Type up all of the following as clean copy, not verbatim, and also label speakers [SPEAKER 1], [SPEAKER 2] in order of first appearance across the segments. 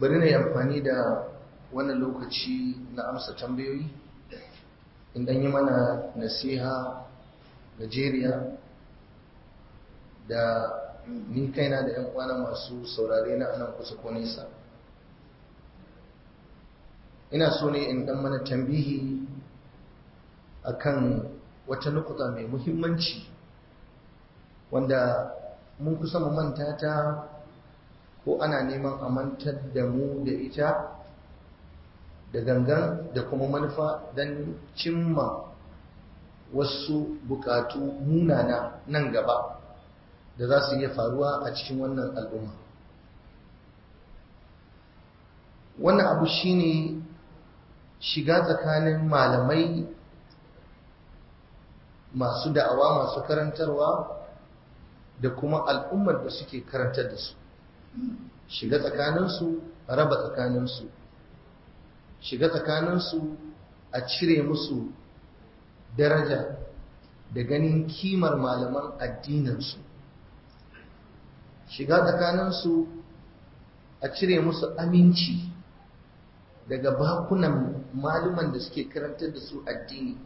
[SPEAKER 1] bari na yi amfani da wannan lokaci na amsa tambayoyi in dan yi mana nasiha gajeriya da ni kaina da yan uwana masu saurare na anan kusa ko nesa. Ina so ne in dan mana tambihi akan wata nukuta mai muhimmanci wanda mun kusa mu manta ta ko ana neman a mantar da mu da ita da gangan da kuma manufa don cimma wasu bukatu munana nan gaba da za su iya faruwa a cikin wannan al'umma. Wannan abu shine shiga tsakanin malamai masu da'awa masu karantarwa da kuma al'ummar da suke karantar da su. Shiga tsakaninsu, raba tsakaninsu, shiga tsakaninsu a cire musu daraja da ganin kimar malaman addininsu, shiga tsakaninsu a cire musu aminci daga bakunan malaman da suke karantar da su addini,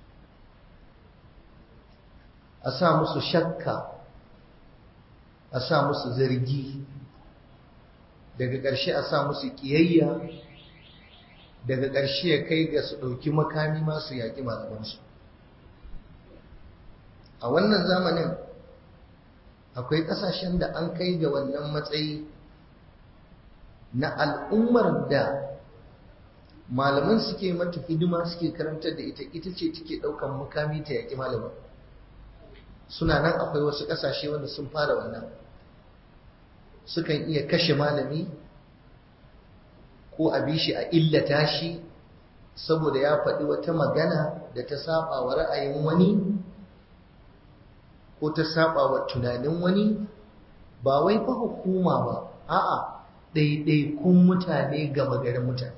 [SPEAKER 1] a sa musu shakka, a sa musu zargi, daga ƙarshe a sa musu ƙiyayya, daga ƙarshe ya kai ga su ɗauki makami masu yaƙi malamansu. A wannan zamanin akwai ƙasashen da an kai ga wannan matsayi na al'ummar da malaman suke mata hidima suke karantar da ita ce take ɗaukan makami ta yaƙi malaman. Suna nan akwai wasu ƙasashe wanda sun fara wannan, sukan iya kashe malami ko a bi shi a illata shi saboda ya faɗi wata magana da ta saba wa ra'ayin wani ko ta saba wa tunanin wani, ba wai fa hukuma ba, a'a ɗaiɗaikun mutane gama garin mutane.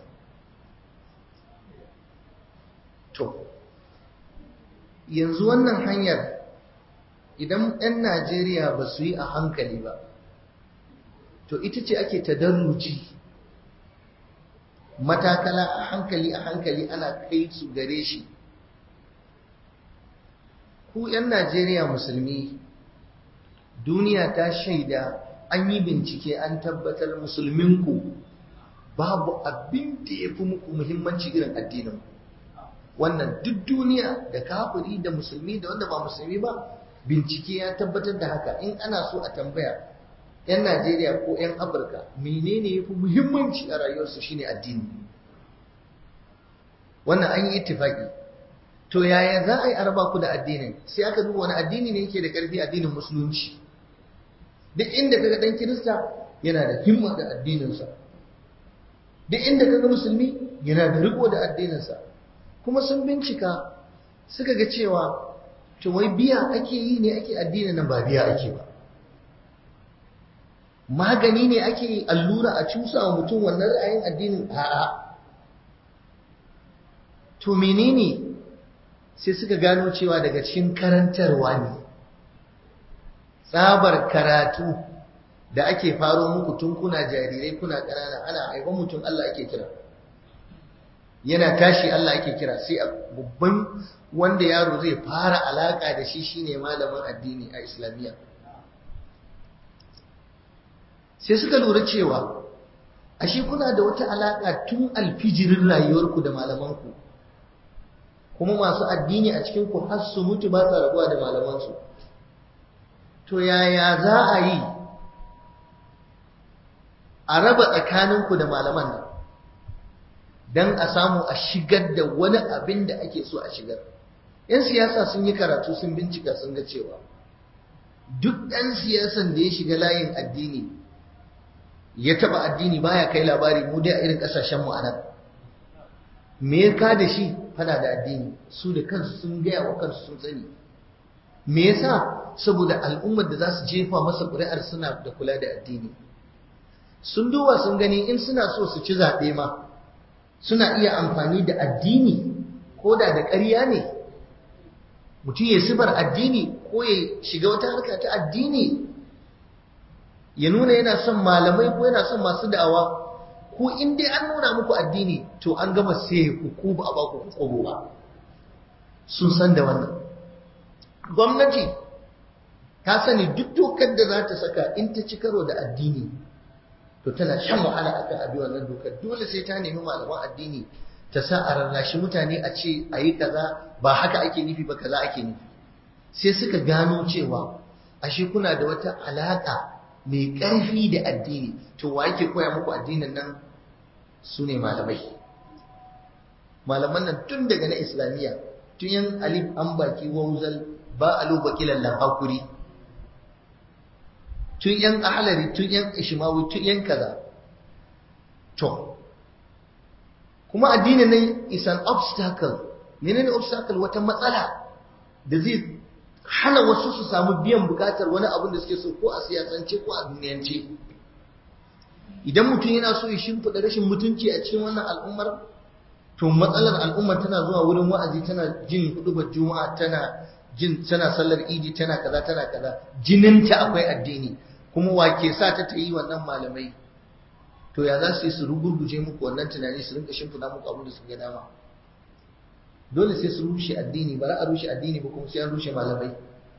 [SPEAKER 1] To yanzu wannan hanyar idan 'yan Najeriya ba su yi a hankali ba, to ita ce ake tadarruji, matakala a hankali ana kai su gare shi. Ku 'yan Najeriya musulmi, duniya ta shaida, an yi bincike an tabbatar musulminku babu abin da ya fi muku muhimmanci irin addinin. Wannan duk duniya da kafiri da musulmi da wanda ba musulmi ba, bincike ya tabbatar da haka. In ana so a tambaya 'yan Najeriya ko 'yan Afirka menene ya fi muhimmanci a rayuwarsu, shine addini. Wannan an yi ittifaki. To yaya za a yi araba ku da addinin? Sai aka duba wani addini ne yake da ƙarfi, addinin musulunci. Duk inda kaga dan Kirista yana da himma da addininsa, duk inda kaga musulmi yana da riko da addininsa. Kuma sun bincika suka ga cewa to wai biya ake yi ne ake addinin nan, ba biya ake ba. Magani ne ake yi, allura a cusa wa mutum wannan ra'ayin addinin, a'a. To menene? Sai suka gano cewa daga cikin karantarwa ne, tsabar karatu da ake faro muku tun kuna jarirai kuna ƙanana, ana haifan mutum Allah ake kira, yana tashi Allah ake kira, sai a babban wanda yaro zai fara alaka da shi shine malamin addini a Islamiyya. Sai suka lura cewa ashe kuna da wata alaka tun alfijirin rayuwarku da malamanku, kuma masu addini a cikin ku har su mutu ba sa rabuwa da malamansu. To yaya za a yi a raba tsakaninku da malaman nan don a samu a shigar da wani abin da ake so a shigar? 'Yan siyasa sun yi karatu, sun bincika, sun ga cewa duk ɗan siyasan da ya shiga layin addini ya taba addini baya kai labari. Mu dai a irin ƙasashen mu anan, me ya ka da shi? Fada da addini. Su da kansu sun gaya wa kansu sun sani. Me yasa? Saboda al'ummar da za su jefa masa ƙuri'ar suna da kula da addini. Sun duba sun gani in suna so su ci zaɓe ma suna iya amfani da addini, ko da ƙarya ne. Mutum ya sibar addini ko ya shiga wata harka ta addini, ya nuna yana son malamai ko yana son masu da'awa, ko in dai an nuna muku addini to an gama sai ku ba a ba ku kobo ba. Sun san da wannan. Gwamnati ta sani duk dokar da za ta saka in ta ci karo da addini to tana shan wahala akan abi wannan dokar. Dole sai ta nemi malaman addini ta sa a rarrashi mutane a ce a yi kaza ba haka ake nufi ba kaza ake nufi. Sai suka gano cewa ashe kuna da wata alaƙa mai ƙarfi da addini, to wa yake koya muku addinin nan? Su ne malamai. Malaman nan tun daga na islamiyya, tun yan alif an baki wauzal ba alo baki lallan hakuri, tun yan ahalari, tun yan ishimawi, tun yan kaza. To kuma addinin nan is an obstacle. Menene obstacle? Wata matsala da zai hana wasu su samu biyan bukatar wani abin da suke so, ko a siyasance ko a duniyance. Idan mutum yana so ya shimfiɗa rashin mutunci a cikin wannan al'ummar, to matsalar al'ummar tana zuwa wurin wa'azi, tana jin hudubar juma'a, tana sallar idi, tana kaza, jininta akwai addini, kuma wake sa ta yi wannan malamai. To ya za su yi su rugurguje muku wannan tunani, su rinka shimfiɗa muku abin da suke dama? Dole sai su rushe addini. Ba za a rushe addini ba kuma sai an rushe malamai.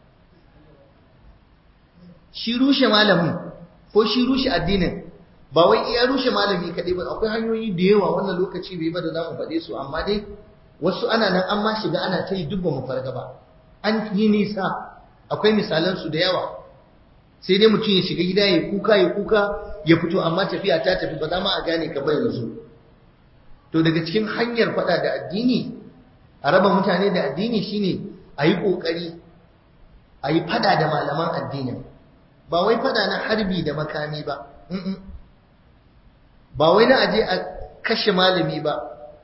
[SPEAKER 1] Shi rushe malamin ko shi rushe addinin ba wai iya rushe malami kaɗai ba, akwai hanyoyi da yawa, wannan lokaci bai ba da za mu faɗe su, amma dai wasu ana nan an ma shiga ana ta yi duk ba mu farga ba, an yi nisa, akwai misalansu da yawa. Sai dai mutum ya shiga gida ya kuka ya fito, amma tafiya ta tafi, ba za ma a gane ka ba yanzu. To daga cikin hanyar faɗa da addini, a raba mutane da addini, shine a yi ƙoƙari a yi faɗa da malaman addinin. Ba wai faɗa na harbi da makami ba, ba wai na aje a kashe malami ba,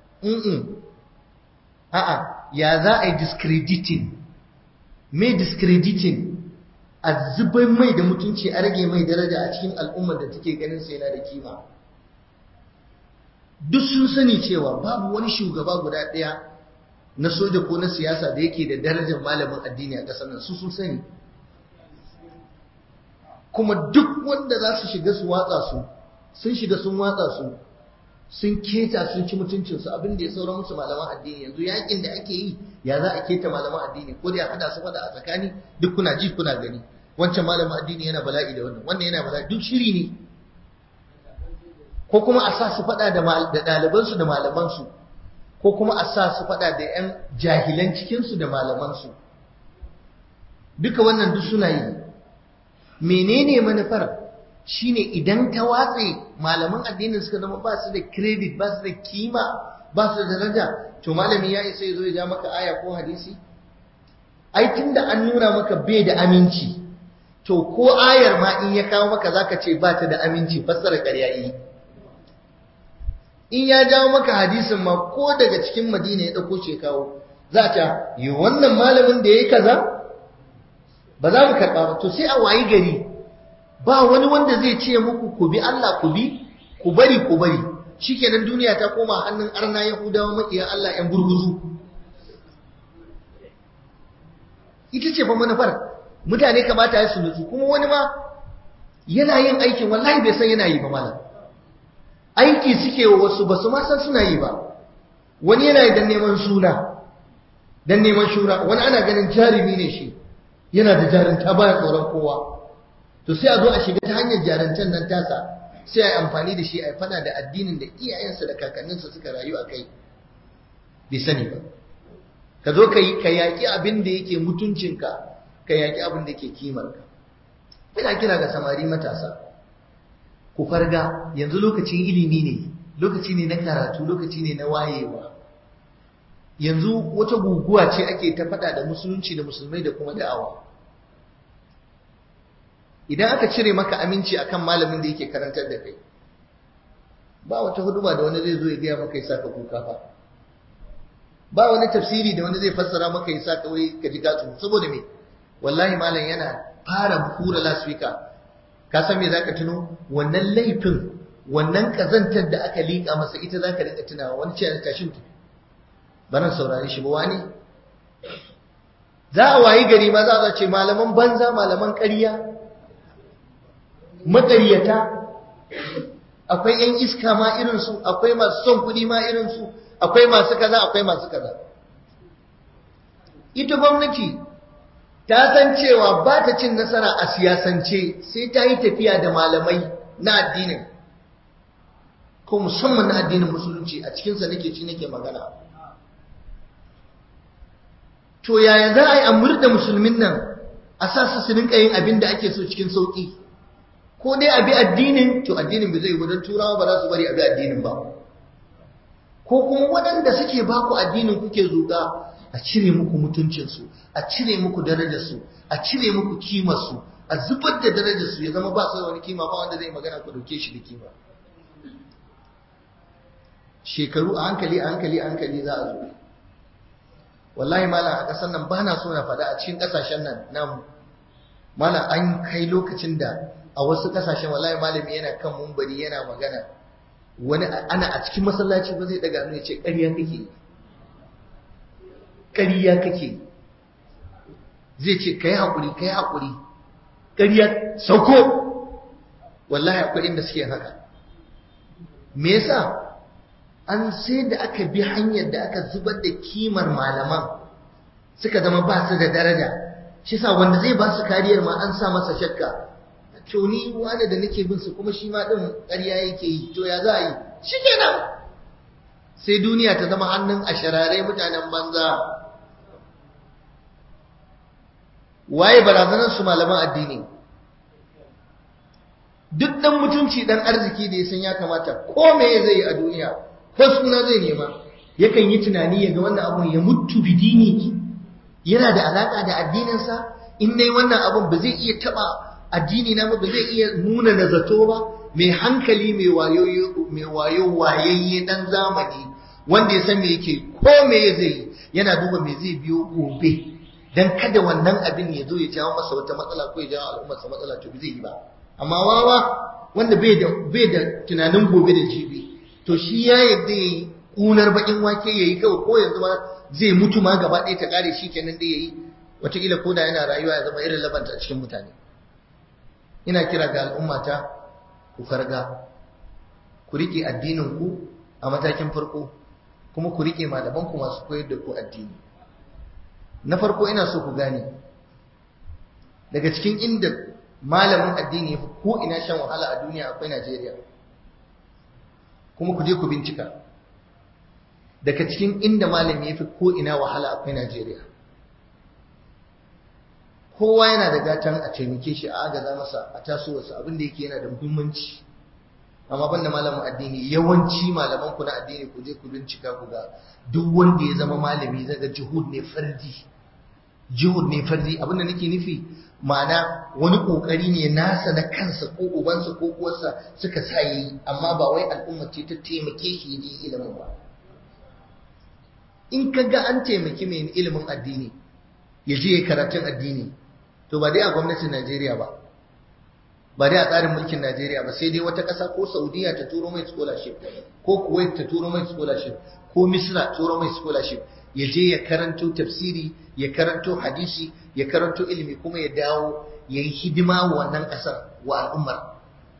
[SPEAKER 1] a'a, ya za a yi discrediting. Me discrediting? A zubar mai da mutunci, a rage mai daraja a cikin al'ummar da take ganin sa yana da kima. Duk sun sani cewa babu wani shugaba guda ɗaya na soja ko na siyasa da yake da darajar malamin addini a ƙasar nan, su sun sani. Kuma duk wanda za su shiga su watsa su, sun shiga sun watsa su, sun keta, sun ci mutuncinsu. Abin da ya saura musu malaman addini yanzu, yakin da ake yi, ya za a keta malaman addini, ko da ya hada su fada a tsakani, duk kuna ji kuna gani. Wancan malamin addini yana bala'i da wannan yana bala'i, duk shiri ne. Ko kuma a sa su fada da ɗalibansu da malamansu, ko kuma a sa su fada da 'yan jahilan cikinsu da malamansu. Duka wannan duk suna yi. Menene manufar? Shine idan ta watse malaman addinin suka zama ba su da credit, ba su da kima, ba su da daraja, to malami ya isa ya zo ya ja maka aya ko hadisi? Ai tunda an nuna maka bai da aminci, to ko ayar ma in ya kawo maka zaka ce ba ta da aminci, fassara ƙarya yi. In ya jawo maka hadisin ma ko daga cikin Madina ya dauko ce kawo, za ta yi wannan malamin da yayi kaza ba za mu karɓa ba. To sai a wayi gari ba wani wanda zai ce muku ku bi Allah, ku bi, ku bari, shikenan duniya ta koma hannun arna Yahudawa makiya Allah, 'yan gurguzu. Ita ce fa manufar. Mutane kamata ya su nutsu. Kuma wani ma yana yin aikin wallahi bai san yana yi ba malam. Aiki suke wa wasu ba su ma san suna yi ba. Wani yana yi dan neman suna, dan neman shura, wani ana ganin jarumi ne shi, yana da jarunta baya tsoron kowa. To sai a zo a shiga ta hanyar jaruntan nan tasa, sai a yi amfani da shi a yi fada da addinin da iyayensa da kakanninsa suka rayu a kai, bai sani ba. Ka zo ka yaƙi abin da yake mutuncinka, ka yaƙi abin da yake kimarka. Ina kira ga samari matasa, ku farga, yanzu lokacin ilimi ne, lokaci ne na karatu, lokaci ne na wayewa. Yanzu wata guguwa ce ake ta fada da musulunci da musulmai da kuma da'awa. Idan aka cire maka aminci akan malamin da yake karantar da kai, ba wata huduba da wani zai zo ya gaya maka ya saka kuka fa, ba wani tafsiri da wani zai fassara maka ya saka wai ka ji gatsu. Saboda me? Wallahi malam yana fara hura lasfika, ka san me zaka tuno? Wannan laifin, wannan kazantar da aka liƙa masa, ita zaka rika tunawa. Wani ce ya tashi mutum, baran saurari shi ba. wani za a wayi gari ma za a ce malaman banza, malaman ƙarya, maƙaryata. akwai 'yan iska ma irinsu, akwai masu son kuɗi ma irinsu, akwai masu kaza, akwai masu kaza. Ita gwamnati ta san cewa ba ta cin nasara a siyasance sai ta yi tafiya da malamai na addinin, ko musamman na addinin musulunci, a cikinsa nake magana. To yaya za a yi a murda musulmin nan a sa su rinka yin abin da ake so cikin sauƙi? Ko dai abi addinin, to addinin bai zai yi wajen turawa ba za su bari abi addinin ba, ko kuma waɗanda suke baku addinin kuke zuga a cire muku mutuncinsu, a cire muku darajarsu, a cire muku kimarsu, a zubar da darajarsu, ya zama ba su da wani kima, ba wanda zai magana ku dauke shi da kima. Shekaru a hankali za a zo. Wallahi malam, a ƙasar nan ba na so na faɗa, a cikin ƙasashen nan namu malam, an kai lokacin da a wasu ƙasashen wallahi malami yana kan mumbari yana magana, wani ana a cikin masallaci ba zai daga hannu ya ce ƙarya kake, ƙarya kake, zai ce kai haƙuri ƙarya sauko. Wallahi akwai inda suke haka. Me yasa? An sai da aka bi hanyar da aka zubar da kimar malaman, suka zama ba su da daraja. Shi sa wanda zai ba su kariyar ma an sa masa shakka, to ni wani da nake bin su kuma shi ma din ƙarya yake yi, to ya za a yi? Shikenan sai duniya ta zama hannun ashararai mutanen banza. Waye barazanar su malaman addini? Duk dan mutunci dan arziki da ya san ya kamata ko me zai yi a duniya, ko suna zai nema, yakan yi tunani ya ga wannan abun ya mutu bidini, yana da alaka da addininsa. In dai wannan abun ba zai iya taba addini na ba zai iya nuna na zato ba. Mai hankali, mai wayo wayayye dan zamani wanda ya san me yake, ko me zai yi yana duba me zai biyo gobe, dan kada wannan abin ya zo ya jawo masa wata matsala ko ya jawo al'ummar sa matsala, to zai yi ba. Amma wawa wanda bai da tunanin gobe da jibi, to shi ya yadda yayi kunar bakin wake yayi kawai, ko yanzu ma zai mutu ma gaba ɗaya ta kare shi kenan da yayi, wataƙila ko da yana rayuwa ya zama irin labanta a cikin mutane. Ina kira ga al'ummata, ku farga, ku rike addinin ku a matakin farko, kuma ku rike malaman ku masu koyar da ku addini. Na farko ina so ku gane, daga cikin inda malamin addini ya fi ko ina shan wahala a duniya akwai Najeriya. Kuma ku je ku bincika, daga cikin inda malami ya fi ko ina wahala akwai Najeriya. Kowa yana da gatan a taimake shi, a agaza masa, a tasowarsa, abin da yake yana da muhimmanci. Amma banda malamin addini, yawanci malaman ku na addini ku je ku bincika ku ga duk wanda ya zama malami zaga juhud ne fardi. Abin da nake nufi, ma'ana wani kokari ne nasa na kansa ko ubansa ko uwarsa suka sa yi, amma ba wai al'umma ce ta taimake shi yi ilimin ba. In ka ga an taimaki mai ilimin addini ya je ya karatun addini, to ba dai a gwamnatin Najeriya ba dai a tsarin mulkin Najeriya ba, sai dai wata ƙasa ko Saudiya ta turo mai scholarship, ko Kuwait ta turo mai scholarship, ko Misra turo mai scholarship, ya je ya karanto tafsiri, ya karanto hadisi, ya karanto ilimi, kuma ya dawo ya yi hidima wa wannan ƙasar, wa al'ummar.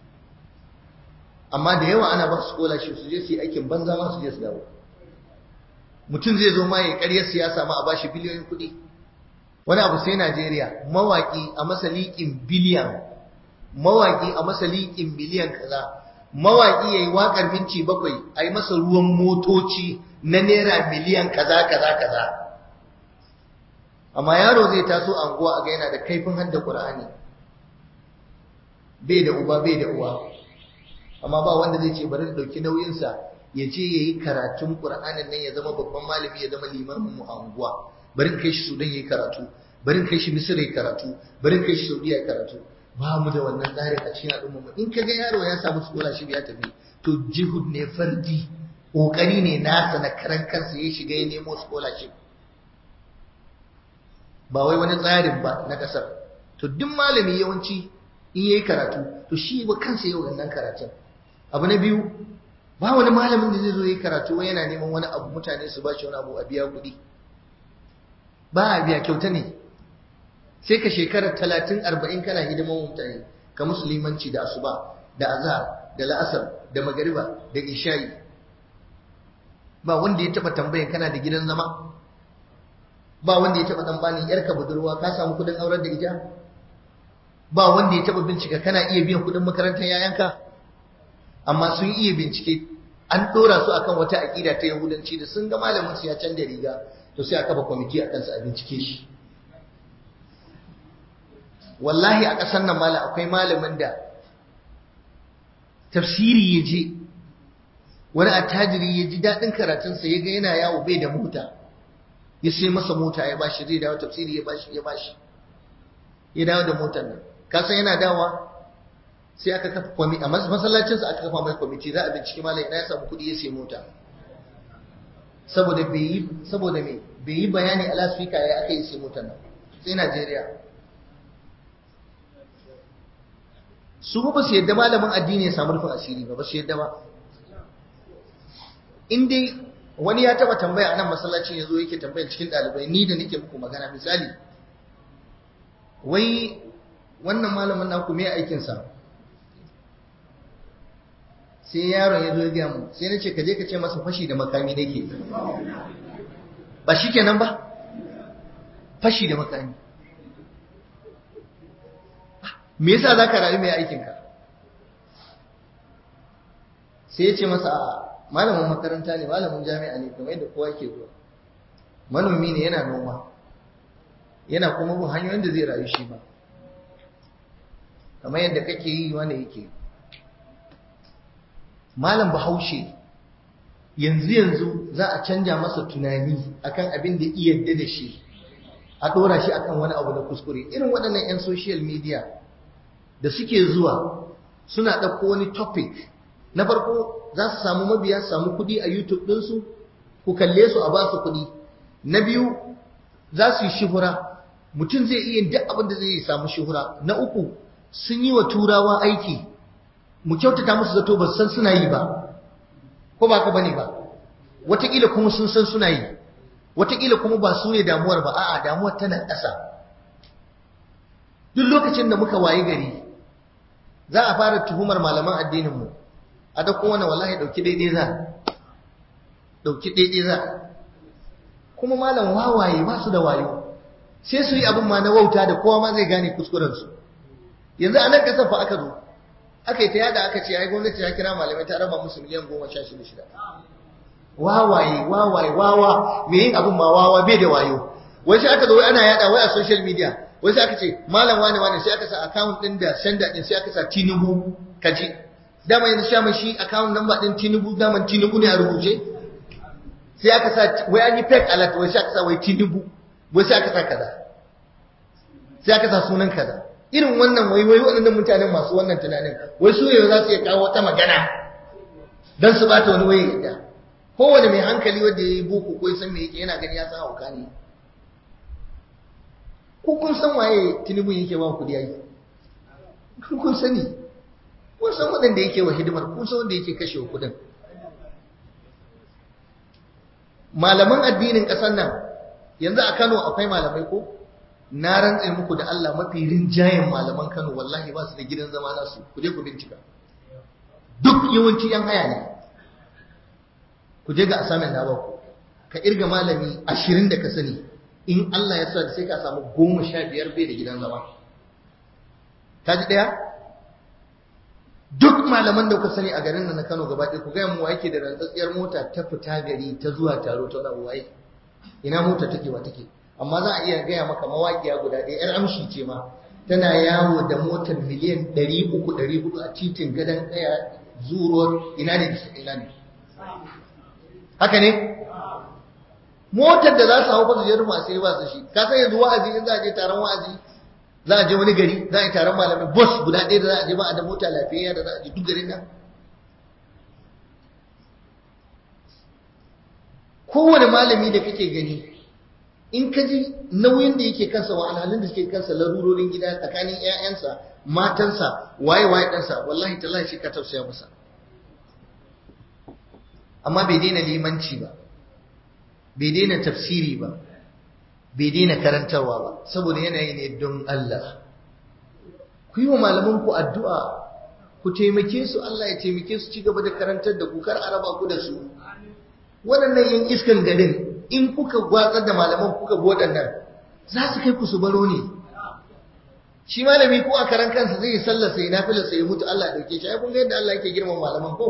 [SPEAKER 1] Amma da yawa ana ba su scholarship su je su yi aikin banza ma su je su dawo. Mutum zai zo ma ya ƙaryar siyasa ma a bashi biliyoyin kuɗi. Wani abu sai Najeriya, mawaƙi a masa liƙin biliyan, mawaƙi a masa liƙin biliyan kaza, mawaƙi ya yi waƙar minti 7 a yi masa ruwan motoci na naira miliyan kaza. Amma yaro zai taso anguwa a ga yana da kaifin hadda Qur'ani, bai da uba bai da uwa, amma ba wanda zai ce bari da dauki nauyinsa ya je ya yi karatun Qur'anin nan ya zama babban malami, ya zama limamin mu a unguwa, bari kai shi Sudan ya yi karatu, bari kai shi Misira ya karatu, bari kai shi Saudiya ya karatu. Ba mu da wannan tsarin a cikin al'umma mu. In kaga yaro ya samu scholarship ya tafi, to jihud ne fardi, kokari ne nasa na karan kansa ya shiga ya nemo scholarship, ba wai wani tsarin ba na kasar. To duk malami yawanci in yayi karatu, to shi ba kansa yau wannan karatun. Abu na biyu, ba wani malamin da zai zo yayi karatu wai yana neman wani abu mutane su ba shi wani abu a biya kuɗi. Ba a biya, kyauta ne. Sai ka shekarar 30-40 kana hidimar mutane, ka musulmanci da asuba da azhar da la'asar da magariba da isha'i. Ba wanda ya taba tambayan kana da gidan zama, ba wanda ya taba tambanin yarka budurwa ka samu kudin aurar da ita, ba wanda ya taba bincika kana iya biyan kudin makarantar yayanka. Amma sun iya bincike, an dora su akan wata aqida ta yahudanci, da sun ga malamin su ya canza riga to sai aka ba kwamiti akan su a bincike shi. Wallahi a ƙasar nan malam akwai malamin da tafsiri ya je, wani attajiri ya ji daɗin karatunsa ya ga yana yawo bai da mota, ya sai masa mota ya bashi, zai dawo tafsiri ya bashi ya dawo da motar nan. Ka san yana dawa sai aka kafa kwamiti a masallacinsa, aka kafa mai kwamiti za a binciki malam ina ya samu kuɗi ya sai mota, saboda me bai yi bayani a lasfika ya aka yi sai motar nan. Sai Najeriya su ba su yadda malamin addini ya samu rufin asiri ba su yadda ba. In dai wani ya taba tambaya a nan masallacin, ya zo yake tambayar cikin ɗalibai ni da nake muku magana, misali wai wannan malamin naku me aikinsa, sai yaron ya zo ya gaya mu, sai na ce ka je ka ce masa fashi da makami nake. Ba shi kenan ba, fashi da makami. Me yasa za ka rayu mai aikinka? Sai ya ce masa a malamin makaranta ne, malamin jami'a ne, kamar yadda kowa ke zuwa. Manomi ne, yana noma, yana kuma bin hanyoyin da zai rayu shi ba, kamar yadda kake yi wanda yake. Malam Bahaushe yanzu za a canja masa tunani akan abin da iya yadda da shi, a ɗora shi akan wani abu da kuskure. Irin waɗannan 'yan social media da suke zuwa suna ɗauko wani topic, na farko za su samu mabiya, su samu kuɗi a YouTube ɗinsu, ku kalle su a ba su kuɗi. Na biyu za su yi shuhura, mutum zai iya duk abin da zai samu shuhura. Na uku sun yi wa turawa aiki, mu kyautata musu zato ba san suna yi ba, ko ba ka bane ba. Wataƙila kuma sun san suna yi, wataƙila kuma ba su ne damuwar ba, a'a damuwar tana ƙasa. Duk lokacin da muka wayi gari za a fara tuhumar malaman addininmu, a dauko wani wallahi dauki daidai za, kuma malam wawaye ba su da wayo, sai su yi abin ma na wauta da kowa ma zai gane kuskurensu. Yanzu a nan kasar fa aka zo aka yi ta yada, aka ce ai gwamnati ta kira malamai ta raba musu miliyan 16. Wawaye wawa, me yin abin ma wawa bai da wayo. Wai sai aka zo ana yada wai a social media, wai sai aka ce malam wani sai aka sa account din da sender din, sai aka sa Tinubu. Kaji dama yanzu sha mai shi account number din Tinubu, daman Tinubu ne a rubuce, sai aka sa wai an yi fake alert, wai sai aka sa wai Tinubu, wai sai aka sa kaza, sai aka sa sunan kaza. Irin wannan wai waɗannan mutanen masu wannan tunanin wai su ne za su iya kawo wata magana don su bata wani waye yadda. Kowane mai hankali wanda ya yi boko ko ya san me yake yana gani ya san hauka ne. Ko kun san waye Tinubu yake ba kuɗi yayi? Kun sani, kun san waɗanda yake wa hidimar, kun san wanda yake kashe kuɗin. Malaman addinin ƙasar nan yanzu a Kano akwai malamai ko? Na rantse muku da Allah, mafi rinjayen malaman Kano wallahi ba su da gidan zama nasu, ku je ku bincika. Duk yawanci yan haya ne. Ku je ga asamin na baku, ka irga malami 20 da ka sani, in Allah ya sa sai ka samu 15 bai da gidan zama. Ka ji ɗaya? Duk malaman da kuka sani a garin nan na Kano gaba ɗaya, ku gaya mu wa yake da rantsatsiyar mota ta fita gari ta zuwa taro ta wani waye? Ina mota take wa take? Amma za a iya gaya maka mawaƙiya guda ɗaya, 'yar amshi ce ma, tana yawo da motar miliyan 300-400 a titin gadon ɗaya zuwa ina ne. Haka ne? Motar da za su hau ba su je rufa sai ba su shi. Ka san yanzu wa'azi, in za a je taron wa'azi, za a je wani gari, za a yi taron malamai, bus guda ɗaya da za a je ba a da mota lafiyayya da za a je duk garin nan. Kowane malami da kake gani, in ka ji nauyin da yake kansa, wahalhalun da suke kansa, larurorin gida tsakanin 'ya'yansa, matansa, waye ɗansa, wallahi tallahi shi ka tausaya masa. Amma bai daina limanci ba, bai daina tafsiri ba, bai daina karantarwa ba, saboda yanayi ne don Allah. Ku yi wa malamanku addu'a, ku ku taimake su, Allah ya taimake su ci gaba da karantar da ku, kar a raba ku da su. Waɗannan yan iskan garin in kuka gwatsar da malaman kuka bi waɗannan za su kai ku su baro ne. Shi malami ko a karan kansa zai yi sallar sai nafilar sai ya mutu Allah ya dauke shi. Ai kun ga yadda Allah yake girmama malaman ko?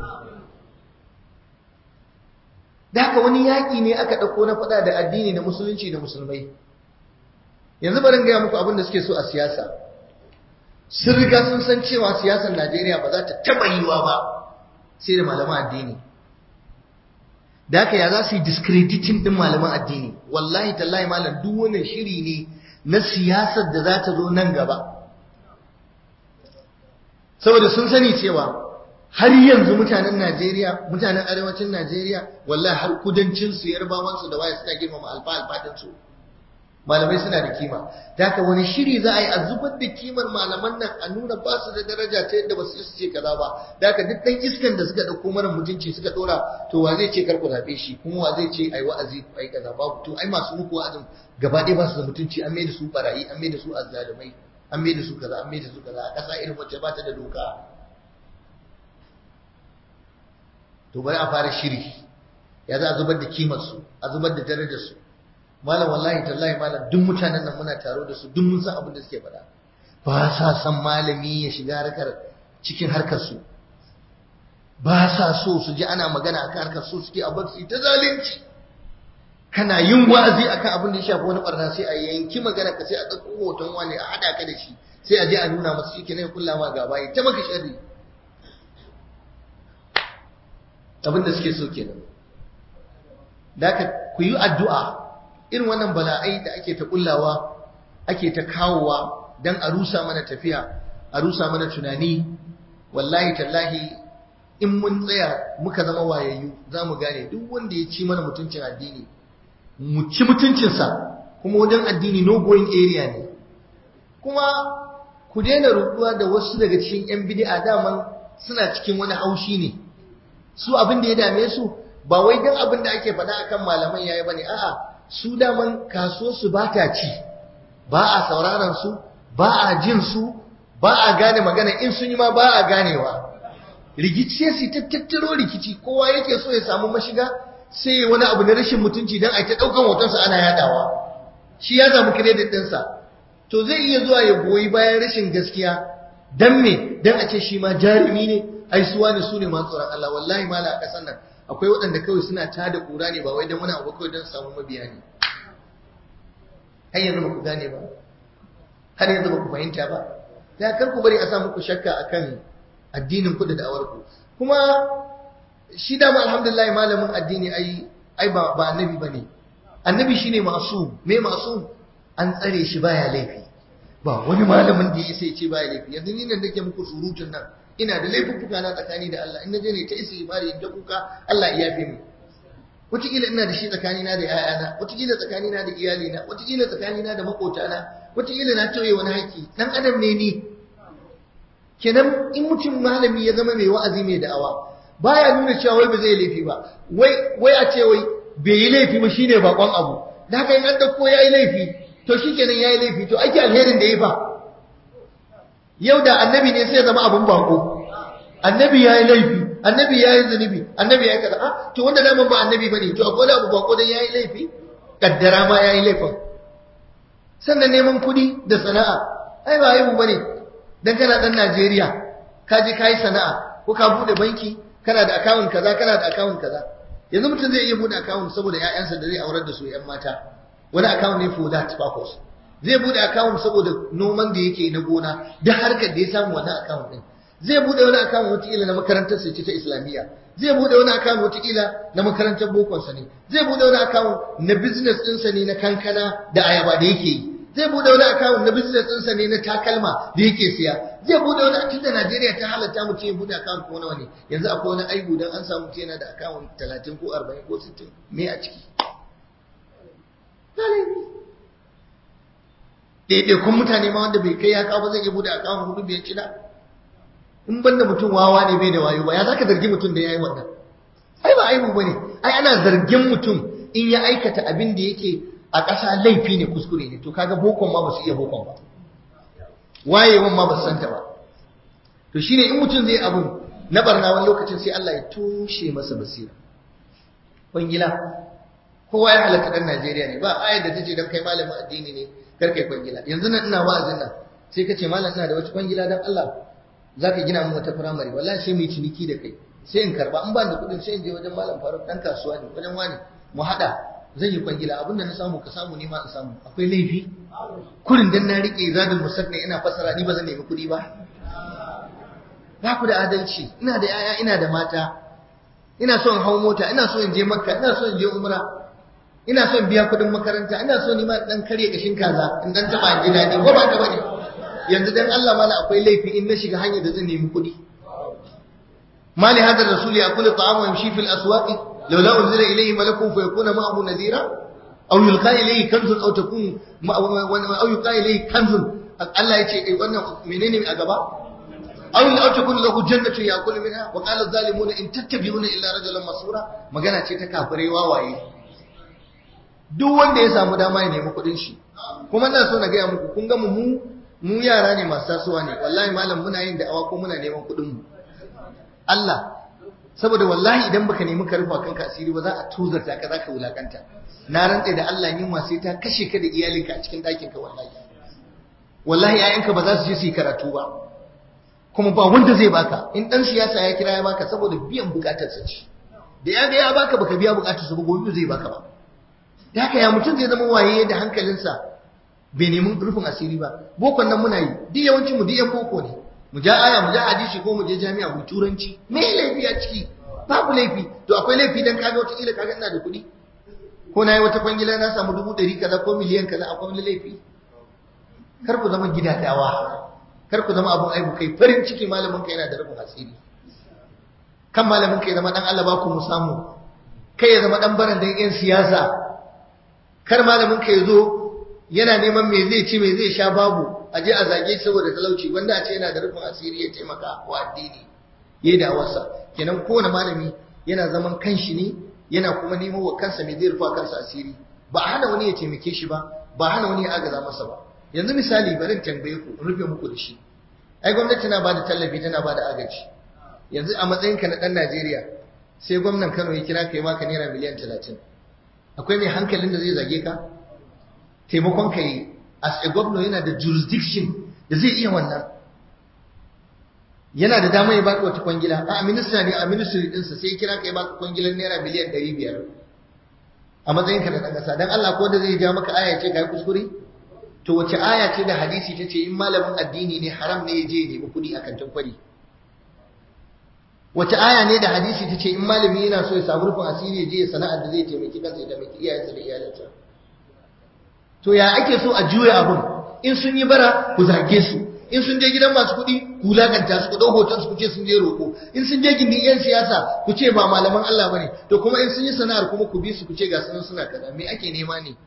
[SPEAKER 1] Da haka wani yaƙi ne aka ɗauko na faɗa da addini da musulunci da musulmai. Yanzu bari gaya muku abin da suke so a siyasa. Sun riga sun san cewa siyasar Najeriya ba za ta taɓa yiwa ba sai da malaman addini. Da haka ya za su yi discrediting ɗin malaman addini. Wallahi tallahi malam duk wannan shiri ne na siyasar da za ta zo nan gaba. Saboda sun sani cewa har yanzu mutanen Najeriya, mutanen arewacin Najeriya, wallahi har kudancin su, yarbawan su da waye suna girmama alfa-alfatin su. Malamai suna da kima. Da haka wani shiri za a yi a zubar da kimar malaman nan a nuna ba su da daraja ta yadda ba su ce kaza ba. Da haka duk ɗan iskan da suka ɗauko mara mutunci suka ɗora, to wa zai ce kar ku zaɓe shi, kuma wa zai ce ai wa'azi ku ai kaza babu. To ai masu muku wa'azin gaba ɗaya ba su da mutunci, an mai da su barayi, an mai da su azzalumai, an mai da su kaza, an mai da su kaza a ƙasa irin wacce ba ta da doka. To bari a fara shiri ya za a zubar da kimarsu, a zubar da darajarsu. Malam wallahi tallahi malam duk mutanen nan muna taro da su, duk mun san abin da suke faɗa. Ba sa san malami ya shiga cikin harkar su. Ba sa so su ji ana magana akan harkar su, suke a bar su ta zalunci. Kana yin wa'azi akan abin da ya shafi wani barna sai a yanki magana ka sai a ɗauko hoton wani a haɗa ka da shi, sai a je a nuna masa shi kenan kullama gaba ya ta maka sharri. Abin da suke so kenan. Da ka ku yi addu'a irin wannan bala'ai da ake ta kullawa, ake ta kawowa dan a rusa mana tafiya, a rusa mana tunani. Wallahi tallahi in mun tsaya muka zama wayayyu za mu gane duk wanda ya ci mana mutuncin addini mu ci mutuncinsa, kuma wajen addini no going area ne. Kuma ku daina ruɗuwa da wasu daga cikin 'yan bid'a daman suna cikin wani haushi ne. Su abin da ya dame su ba wai dan abin da ake faɗa akan malaman yayi bane, a'a su daman kaso su ba ta ci, ba a sauraron su, ba a jin su, ba a gane magana, in sun yi ma ba a ganewa. Rikici su tattaro rikici, kowa yake so ya samu mashiga sai wani abu na rashin mutunci dan a ta daukan hotonsa ana yadawa. Shi ya samu credit ɗinsa, to zai iya zuwa ya goyi bayan rashin gaskiya dan me, dan a ce shi ma jarumi ne, ai suwa ne su ne masu tsoron Allah. Wallahi mala a ƙasar nan akwai waɗanda kawai suna tada ƙura ne, ba wai dan muna abu kawai don samu mabiya ne. Har yanzu ba ku gane ba, har yanzu ba ku fahimta ba. Da kar ku bari a sa muku shakka akan addinin ku da da'awar ku. Kuma shi dama alhamdulillah malamin addini ai ba annabi bane. Annabi shine masu, me masu? An tsare shi baya laifi. Ba wani malamin da ya sai ce baya laifi. Yanzu ni nan nake muku surutun nan, ina da laifuffuka na tsakani da Allah, in naje ne ta istighfari in ta kuka Allah ya yafe mu. Wataƙila ina da shi tsakanina da ‘ya'yana, wataƙila tsakanina da iyalina, wataƙila tsakanina da maƙotana, wataƙila na tauye wani haƙƙi, ɗan adam ne ni. Kenan in mutum malami ya zama mai wa'azi mai da'awa, baya nuna cewa wai ba zai laifi ba, wai a ce wai bai yi laifi ba shine bakon abu. Da haka in an dauko ya yi laifi, to shi kenan ya yi laifi, to ake alherin da ya fa. Yau da annabi ne sai ya zama abin bako. Annabi ya yi laifi, annabi ya yi zunubi, annabi ya yi kaza. To wanda daman ba annabi bane, to akwai abu bako dan ya yi laifi, kaddara ma ya yi laifin. Sannan neman kuɗi da sana'a, ai ba aibu bane. Dan kana dan Najeriya, ka je kai sana'a, ko ka bude banki, kana da account kaza, kana da account kaza. Yanzu mutum zai iya bude account saboda ƴaƴansa da zai aurar da su ƴan mata. Wani account ne for that purpose. Zai bude account saboda noman da yake na gona, da harkar da ya samu wannan account din. Zai bude wani account wataƙila na makarantar sa ce ta Islamiyya. Zai bude wani account wataƙila na makarantar bokon sa ne. Zai bude wani account na business din sa ne na kankana da ayaba da yake yi. Zai bude wani account na business din sa ne na takalma da yake siya. Zai bude wani, tunda Najeriya ta halatta mu ce bude account ko nawa ne. Yanzu akwai wani aibu dan an samu ce yana da account 30 ko 40 ko 60 me a ciki. Kun mutane ma wanda bai kai ya kawo ba zai iya bude account hudu biyar shida. In banda mutum wawa ne bai da wayo ba, ya zaka zargi mutum da yayi wannan? Ai ba aibu bane. Ai ana zargin mutum in ya aikata abin da yake a ƙasa laifi ne, kuskure ne. To kaga bokon ma ba su iya bokon ba, wayewan ma ba su santa ba. to shine in mutum zai abu na barna wani lokacin sai Allah ya tushe masa basira. Kwangila kowa ya halatta dan Najeriya ne, ba ayar da tace dan kai malamin addini ne kar kai kwangila. Yanzu nan ina wa'azin nan sai kace malam ina da wata kwangila dan Allah zaka gina min wata firamare, wallahi sai mu yi ciniki da kai, sai in karba, in ba da kudin sai in je wajen malam Faruk dan kasuwa ne, wajen wani mu hada zan yi kwangila, abinda na samu ka samu ni ma in samu. Akwai laifi kurin dan na rike zadul musannaf ina fasara ni ba zan nemi kudi ba? Ba ku da adalci. Ina da yaya, ina da mata, ina so in hau mota, ina so in je Makka, ina so in je Umra, ina so in biya kudin makaranta, ina so ni ma dan karye kashin kaza in dan taba ji dadi, ko ba ka bane? Yanzu dan Allah mala akwai laifi in na shiga hanyar da zan nemi kudi? mali hada rasuli yakulu ta'amu yamshi fil aswaqi laula unzila ilayhi malakun fayakuna ma'ahu nadhira aw yulqa ilayhi kanzun aw takun aw yulqa ilayhi kanzun. Allah yace wannan menene a gaba? aw takun lahu jannatu yakulu minha wa qala adh-dhalimuna in tattabi'una illa rajulan masura. Magana ce ta kafirai wawaye. Duk wanda ya samu dama ya nemi kudin shi. Kuma ina so na ga muku, kun ga mu yara ne masu tasowa ne, wallahi malam muna yin da'awa ko muna neman kudin mu. Allah, saboda wallahi idan baka nemi ka rufa kanka asiri ba za a tuzarta ka, za ka wulakanta. Na rantsa da Allah yunwa sai ta kashe ka da iyalinka a cikin ɗakin ka wallahi. Wallahi ƴaƴanka ba za su je su yi karatu ba. Kuma ba wanda zai baka. In dan siyasa ya kira ya baka saboda biyan bukatarsa ce. Da ya ga ya baka baka biya bukatarsa ba, gobe zai baka ba. Da haka ya mutum zai zama waye da hankalinsa bai nemi rufin asiri ba. Bokon nan muna yi, duk yawancin mu duk yan boko ne. Mu ja aya, mu ja hadisi, ko mu je jami'a mu turanci. Me laifi a ciki? Babu laifi. To akwai laifi dan kaga wata kila kaga ina da kuɗi, ko nayi wata kwangila na samu 100 kaza ko miliyan kaza, akwai wani laifi? Kar ku zama gidadawa, kar ku zama abun aibu. Kai farin ciki malamin ka yana da rufin asiri. Kan malamin ka ya zama dan Allah ba ku mu samu, kai ya zama dan baran dan yan siyasa. Kar malamin ka ya zo yana neman me zai ci me zai sha, babu, aje a zage shi saboda talauci, wanda a ce yana da rufin asiri ya taimaka wa addini yayin da wasa. Kenan kowane malami yana zaman kanshi ne, yana kuma nemo wa kansa me zai rufa kansa asiri. Ba a hana wani ya taimake shi ba, ba hana wani ya agaza masa ba. Yanzu misali bari tambaye ku, in rufe muku da shi. Ai gwamnati na bada tallafi, tana bada agaji. Yanzu a matsayin ka na dan Najeriya, sai gwamnan Kano ya kira ka yi maka naira miliyan 30. Akwai mai hankalin da zai zage ka? Taimakon ka yi. As a governor yana da jurisdiction da zai iya wannan. Yana da dama ya baka wata kwangila. A minista ne, a ministry ɗinsa sai ya kira ka ya baka kwangilar naira miliyan 500 a matsayin ka na ɗan ƙasa. Dan Allah ko da zai ja maka aya ce ka yi kuskure? To wace aya ce da hadisi ta ce in malamin addini ne haram ne ya je ya nemi kuɗi a kantin kwari? Wace aya ne da hadisi ta ce in malami yana so ya samu rufin asiri ya je ya sana'ar da zai taimaki kansa ya taimaki iyayensa da iyalansa? To ya ake so a juya abun? In sun yi bara ku zage su, in sun je gidan masu kuɗi ku laganta su, ku ɗau hoton su ku ce sun je roƙo, in sun je gindin yan siyasa ku ce ba malaman Allah bane, to kuma in sun yi sana'ar kuma ku bi su ku ce ga sunan suna kaza. Me ake nema ne?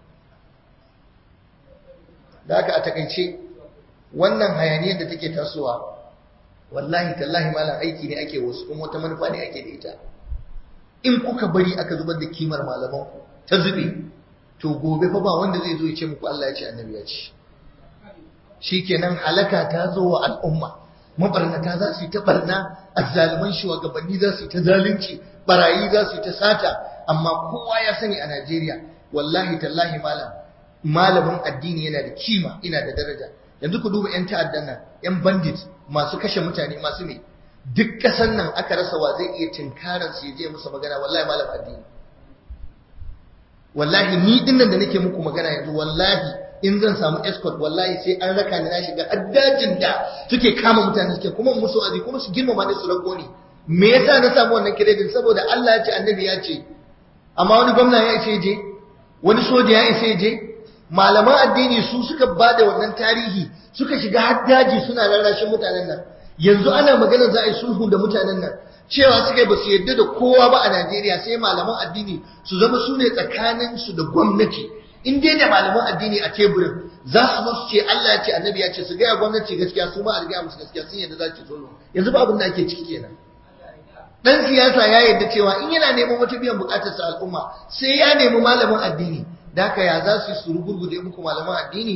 [SPEAKER 1] Da haka a takaice wannan hayaniyar da take tasowa, wallahi tallahi malam aiki ne ake wasu, kuma wata manufa ne ake da ita. In kuka bari aka zubar da kimar malaman ku ta zube, to gobe fa ba wanda zai zo ya ce muku Allah ya ce annabi ya ce. Shikenan halaka ta zo wa al'umma. Mabarnata za su yi ta barna, azzaliman shugabanni za su yi ta zalunci, barayi za su yi ta sata, amma kowa ya sani a Najeriya wallahi tallahi malamin addini yana da kima, yana da daraja. Yanzu ku duba 'yan ta'addan nan, 'yan bandit, masu kashe mutane, masu me, duk ƙasar nan aka rasa wa zai iya tinkarar su ya je musu magana, wallahi malamin addini. Wallahi ni dinnan da nake muku magana yanzu, wallahi in zan samu escort wallahi sai an raka ni na shiga addajin da suke kama mutane suke kuma musu azi kuma su girmama ne su rago ni. Me yasa na samu wannan credit? Saboda Allah ya ce annabi ya ce. Amma wani gwamna ya isa je, wani soja ya isa je. Malaman addini su suka bada wannan tarihi, suka shiga haddaji suna rarrashin mutanen nan. Yanzu ana magana za a yi sulhu da mutanen nan, cewa suka ba su yadda da kowa ba a Najeriya, sai malaman addini su zama su ne tsakaninsu da gwamnati. In dai da malaman addini a teburin za su zo su ce Allah ya ce annabi ya ce, su gaya gwamnati gaskiya, su ma a riga musu gaskiya, sun yadda za su sulhu. Yanzu ba abin da ake ciki kenan. Dan siyasa ya yadda cewa in yana neman wata biyan bukatar sa al'umma sai ya nemi malamin addini. Da haka ya za su yi su rugurgude muku malaman addini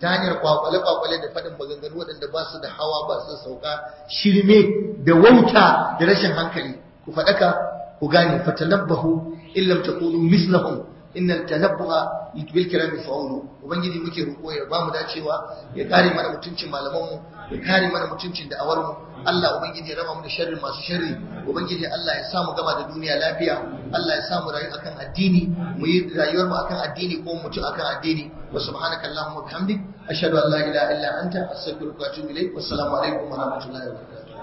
[SPEAKER 1] ta hanyar kwakwale-kwakwale da faɗin maganganu waɗanda ba su da hawa ba su da sauka, shirme da wauta da rashin hankali. Ku faɗaka ku gane, fatanabbahu in lam takunu mislahum innal tanabbuha bil kirami fa'ulu. Ubangiji muke roƙo ya ba mu dacewa, ya kare mana mutuncin malaman mu, ya kare mana mutuncin da'awar mu. Allah ubangiji ya raba mu da sharrin masu sharri. Ubangiji Allah ya samu gama da duniya lafiya. Allah ya samu rayu akan addini, mu yi rayuwar mu akan addini ko mutu akan addini. Wa subhanaka allahumma bihamdik ashhadu an la ilaha illa anta astaghfiruka wa atubu ilaik. Wassalamu alaikum wa rahmatullahi wa barakatuh.